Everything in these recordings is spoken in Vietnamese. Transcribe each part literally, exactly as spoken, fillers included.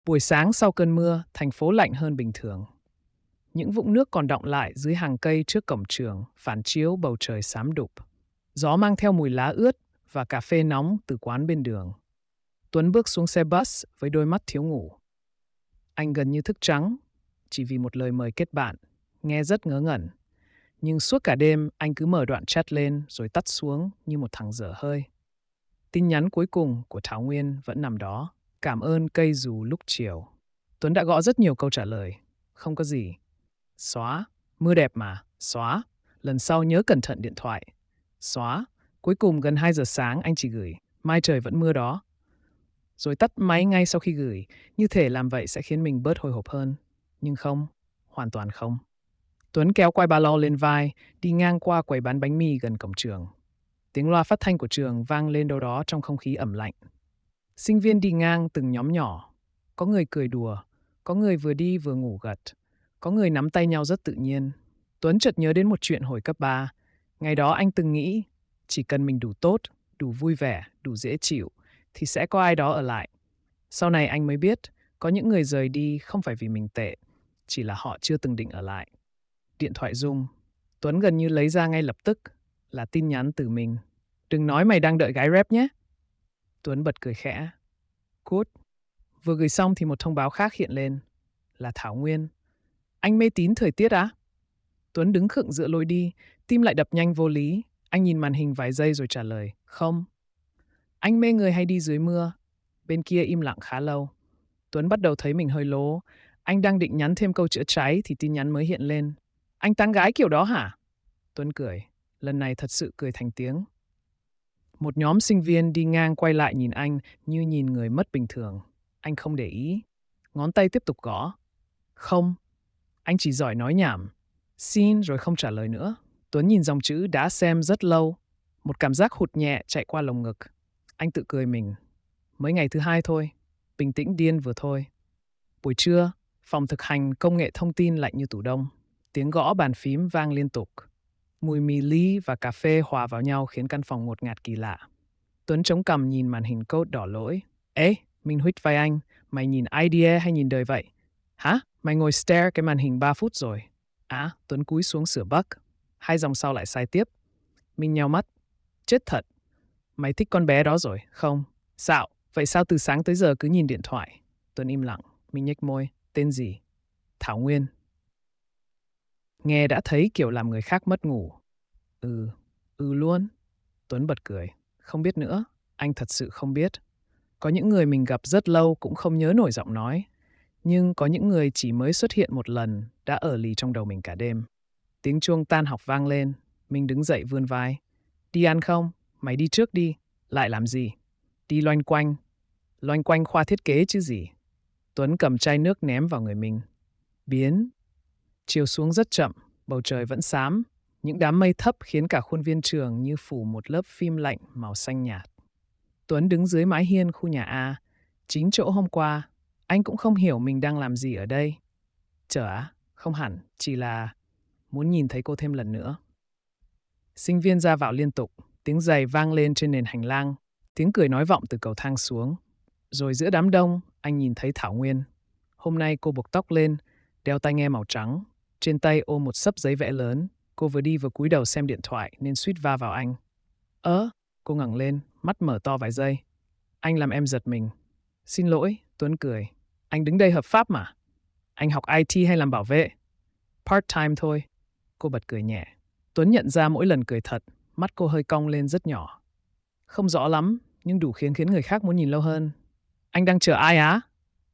Buổi sáng sau cơn mưa, thành phố lạnh hơn bình thường. Những vũng nước còn đọng lại dưới hàng cây trước cổng trường, phản chiếu bầu trời xám đục. Gió mang theo mùi lá ướt và cà phê nóng từ quán bên đường. Tuấn bước xuống xe bus với đôi mắt thiếu ngủ. Anh gần như thức trắng, chỉ vì một lời mời kết bạn, nghe rất ngớ ngẩn. Nhưng suốt cả đêm anh cứ mở đoạn chat lên rồi tắt xuống như một thằng dở hơi. Tin nhắn cuối cùng của Thảo Nguyên vẫn nằm đó. Cảm ơn cây dù lúc chiều. Tuấn đã gõ rất nhiều câu trả lời. Không có gì. Xóa. Mưa đẹp mà. Xóa. Lần sau nhớ cẩn thận điện thoại. Xóa. Cuối cùng gần hai giờ sáng anh chỉ gửi. Mai trời vẫn mưa đó. Rồi tắt máy ngay sau khi gửi. Như thể làm vậy sẽ khiến mình bớt hồi hộp hơn. Nhưng không. Hoàn toàn không. Tuấn kéo quai ba lô lên vai, đi ngang qua quầy bán bánh mì gần cổng trường. Tiếng loa phát thanh của trường vang lên đâu đó trong không khí ẩm lạnh. Sinh viên đi ngang từng nhóm nhỏ. Có người cười đùa, có người vừa đi vừa ngủ gật, có người nắm tay nhau rất tự nhiên. Tuấn chợt nhớ đến một chuyện hồi cấp ba. Ngày đó anh từng nghĩ, chỉ cần mình đủ tốt, đủ vui vẻ, đủ dễ chịu, thì sẽ có ai đó ở lại. Sau này anh mới biết, có những người rời đi không phải vì mình tệ, chỉ là họ chưa từng định ở lại. Điện thoại rung. Tuấn gần như lấy ra ngay lập tức, là tin nhắn từ mình. Đừng nói mày đang đợi gái rap nhé. Tuấn bật cười khẽ. Cút. Vừa gửi xong thì một thông báo khác hiện lên. Là Thảo Nguyên. Anh mê tín thời tiết á? Tuấn đứng khựng giữa lối đi, tim lại đập nhanh vô lý. Anh nhìn màn hình vài giây rồi trả lời. Không. Anh mê người hay đi dưới mưa? Bên kia im lặng khá lâu. Tuấn bắt đầu thấy mình hơi lố. Anh đang định nhắn thêm câu chữa cháy thì tin nhắn mới hiện lên. Anh tán gái kiểu đó hả? Tuấn cười. Lần này thật sự cười thành tiếng. Một nhóm sinh viên đi ngang quay lại nhìn anh như nhìn người mất bình thường. Anh không để ý. Ngón tay tiếp tục gõ. Không. Anh chỉ giỏi nói nhảm. Xin rồi không trả lời nữa. Tuấn nhìn dòng chữ đã xem rất lâu. Một cảm giác hụt nhẹ chạy qua lồng ngực. Anh tự cười mình. Mới ngày thứ hai thôi. Bình tĩnh điên vừa thôi. Buổi trưa, phòng thực hành công nghệ thông tin lạnh như tủ đông. Tiếng gõ bàn phím vang liên tục. Mùi mì ly và cà phê hòa vào nhau khiến căn phòng ngột ngạt kỳ lạ. Tuấn chống cằm nhìn màn hình code đỏ lỗi. Ê, mình huýt vai anh. Mày nhìn idea hay nhìn đời vậy? Hả? Mày ngồi stare cái màn hình ba phút rồi. À, Tuấn cúi xuống sửa bug. Hai dòng sau lại sai tiếp. Mình nheo mắt. Chết thật. Mày thích con bé đó rồi, không? Sao? Vậy sao từ sáng tới giờ cứ nhìn điện thoại? Tuấn im lặng. Mình nhếch môi. Tên gì? Thảo Nguyên. Nghe đã thấy kiểu làm người khác mất ngủ. Ừ, ừ luôn. Tuấn bật cười. Không biết nữa. Anh thật sự không biết. Có những người mình gặp rất lâu cũng không nhớ nổi giọng nói. Nhưng có những người chỉ mới xuất hiện một lần đã ở lì trong đầu mình cả đêm. Tiếng chuông tan học vang lên. Mình đứng dậy vươn vai. Đi ăn không? Mày đi trước đi. Lại làm gì? Đi loanh quanh. Loanh quanh khoa thiết kế chứ gì. Tuấn cầm chai nước ném vào người mình. Biến. Chiều xuống rất chậm. Bầu trời vẫn xám. Những đám mây thấp khiến cả khuôn viên trường như phủ một lớp phim lạnh màu xanh nhạt. Tuấn đứng dưới mái hiên khu nhà A. Chính chỗ hôm qua. Anh cũng không hiểu mình đang làm gì ở đây. Chờ á? Không hẳn. Chỉ là muốn nhìn thấy cô thêm lần nữa. Sinh viên ra vào liên tục. Tiếng giày vang lên trên nền hành lang. Tiếng cười nói vọng từ cầu thang xuống. Rồi giữa đám đông, anh nhìn thấy Thảo Nguyên. Hôm nay cô buộc tóc lên, đeo tai nghe màu trắng. Trên tay ôm một xấp giấy vẽ lớn. Cô vừa đi vừa cúi đầu xem điện thoại nên suýt va vào anh. Ơ, cô ngẩng lên, mắt mở to vài giây. Anh làm em giật mình. Xin lỗi, Tuấn cười. Anh đứng đây hợp pháp mà. Anh học i tê hay làm bảo vệ? Part-time thôi. Cô bật cười nhẹ. Tuấn nhận ra mỗi lần cười thật, mắt cô hơi cong lên rất nhỏ. Không rõ lắm, nhưng đủ khiến khiến người khác muốn nhìn lâu hơn. Anh đang chờ ai á?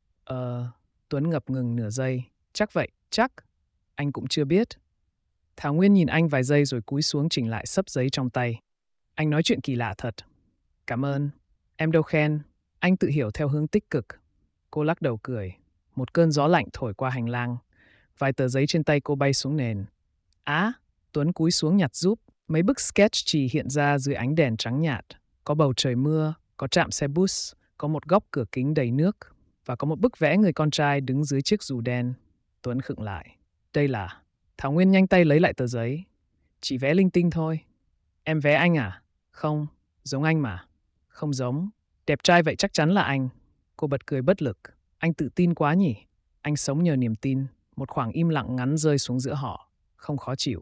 Ờ, Tuấn ngập ngừng nửa giây. Chắc vậy, chắc. Anh cũng chưa biết. Thảo Nguyên nhìn anh vài giây rồi cúi xuống chỉnh lại xấp giấy trong tay. Anh nói chuyện kỳ lạ thật. Cảm ơn. Em đâu khen. Anh tự hiểu theo hướng tích cực. Cô lắc đầu cười. Một cơn gió lạnh thổi qua hành lang. Vài tờ giấy trên tay cô bay xuống nền. Á, Tuấn cúi xuống nhặt giúp. Mấy bức sketch chỉ hiện ra dưới ánh đèn trắng nhạt. Có bầu trời mưa, có trạm xe bus, có một góc cửa kính đầy nước và có một bức vẽ người con trai đứng dưới chiếc dù đen. Tuấn khựng lại. Đây là... Thảo Nguyên nhanh tay lấy lại tờ giấy. Chỉ vẽ linh tinh thôi. Em vẽ anh à? Không, giống anh mà. Không giống. Đẹp trai vậy chắc chắn là anh. Cô bật cười bất lực. Anh tự tin quá nhỉ? Anh sống nhờ niềm tin. Một khoảng im lặng ngắn rơi xuống giữa họ. Không khó chịu.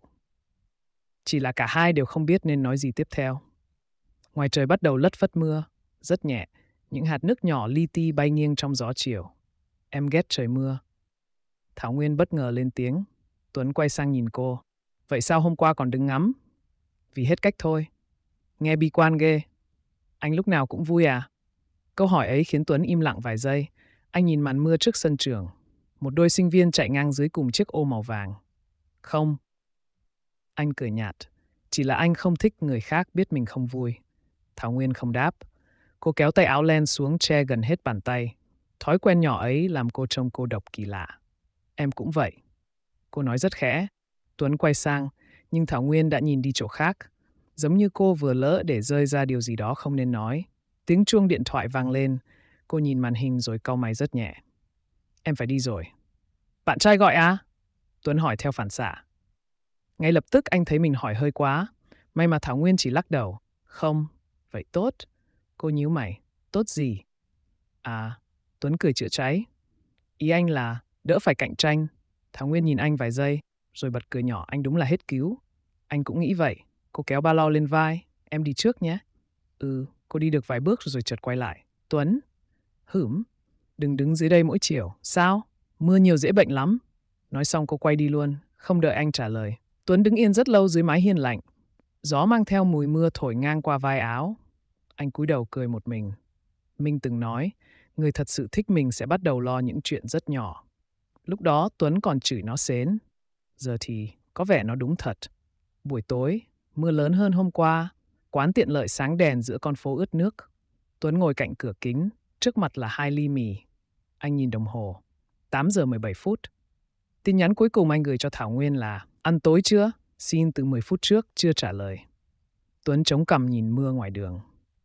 Chỉ là cả hai đều không biết nên nói gì tiếp theo. Ngoài trời bắt đầu lất phất mưa. Rất nhẹ. Những hạt nước nhỏ li ti bay nghiêng trong gió chiều. Em ghét trời mưa. Thảo Nguyên bất ngờ lên tiếng. Tuấn quay sang nhìn cô. Vậy sao hôm qua còn đứng ngắm? Vì hết cách thôi. Nghe bi quan ghê. Anh lúc nào cũng vui à? Câu hỏi ấy khiến Tuấn im lặng vài giây. Anh nhìn màn mưa trước sân trường. Một đôi sinh viên chạy ngang dưới cùng chiếc ô màu vàng. Không. Anh cười nhạt. Chỉ là anh không thích người khác biết mình không vui. Thảo Nguyên không đáp. Cô kéo tay áo len xuống che gần hết bàn tay. Thói quen nhỏ ấy làm cô trông cô độc kỳ lạ. Em cũng vậy. Cô nói rất khẽ. Tuấn quay sang, nhưng Thảo Nguyên đã nhìn đi chỗ khác. Giống như cô vừa lỡ để rơi ra điều gì đó không nên nói. Tiếng chuông điện thoại vang lên. Cô nhìn màn hình rồi cau mày rất nhẹ. Em phải đi rồi. Bạn trai gọi à? Tuấn hỏi theo phản xạ. Ngay lập tức anh thấy mình hỏi hơi quá. May mà Thảo Nguyên chỉ lắc đầu. Không, vậy tốt. Cô nhíu mày. Tốt gì? À, Tuấn cười chữa cháy. Ý anh là đỡ phải cạnh tranh. Thảo Nguyên nhìn anh vài giây, rồi bật cười nhỏ. Anh đúng là hết cứu. Anh cũng nghĩ vậy. Cô kéo ba lô lên vai. Em đi trước nhé. Ừ, cô đi được vài bước rồi chợt quay lại. Tuấn. Hửm. Đừng đứng dưới đây mỗi chiều. Sao? Mưa nhiều dễ bệnh lắm. Nói xong cô quay đi luôn, không đợi anh trả lời. Tuấn đứng yên rất lâu dưới mái hiên lạnh. Gió mang theo mùi mưa thổi ngang qua vai áo. Anh cúi đầu cười một mình. Minh từng nói, người thật sự thích mình sẽ bắt đầu lo những chuyện rất nhỏ. Lúc đó Tuấn còn chửi nó xến. Giờ thì có vẻ nó đúng thật. Buổi tối, mưa lớn hơn hôm qua. Quán tiện lợi sáng đèn giữa con phố ướt nước. Tuấn ngồi cạnh cửa kính, trước mặt là hai ly mì. Anh nhìn đồng hồ. tám giờ mười bảy phút. Tin nhắn cuối cùng anh gửi cho Thảo Nguyên là ăn tối chưa? Xin từ mười phút trước, chưa trả lời. Tuấn chống cằm nhìn mưa ngoài đường.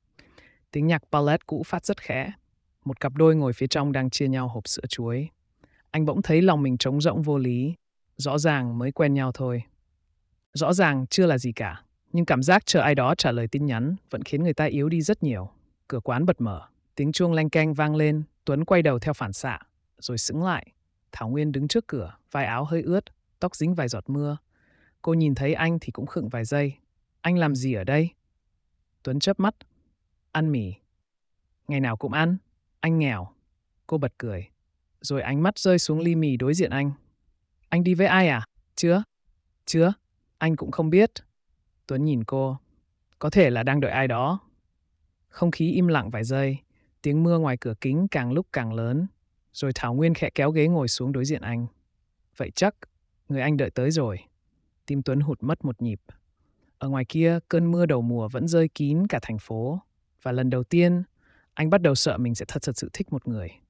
Tiếng nhạc ballet cũ phát rất khẽ. Một cặp đôi ngồi phía trong đang chia nhau hộp sữa chuối. Anh bỗng thấy lòng mình trống rỗng vô lý. Rõ ràng mới quen nhau thôi. Rõ ràng chưa là gì cả. Nhưng cảm giác chờ ai đó trả lời tin nhắn vẫn khiến người ta yếu đi rất nhiều. Cửa quán bật mở. Tiếng chuông leng keng vang lên. Tuấn quay đầu theo phản xạ, rồi sững lại. Thảo Nguyên đứng trước cửa, vai áo hơi ướt, tóc dính vài giọt mưa. Cô nhìn thấy anh thì cũng khựng vài giây. Anh làm gì ở đây? Tuấn chớp mắt. Ăn mì. Ngày nào cũng ăn. Anh nghèo. Cô bật cười. Rồi ánh mắt rơi xuống ly mì đối diện anh. Anh đi với ai à? Chưa. Chưa. Anh cũng không biết. Tuấn nhìn cô. Có thể là đang đợi ai đó. Không khí im lặng vài giây. Tiếng mưa ngoài cửa kính càng lúc càng lớn. Rồi Thảo Nguyên khẽ kéo ghế ngồi xuống đối diện anh. Vậy chắc, người anh đợi tới rồi. Tim Tuấn hụt mất một nhịp. Ở ngoài kia, cơn mưa đầu mùa vẫn rơi kín cả thành phố. Và lần đầu tiên, anh bắt đầu sợ mình sẽ thật thật sự thích một người.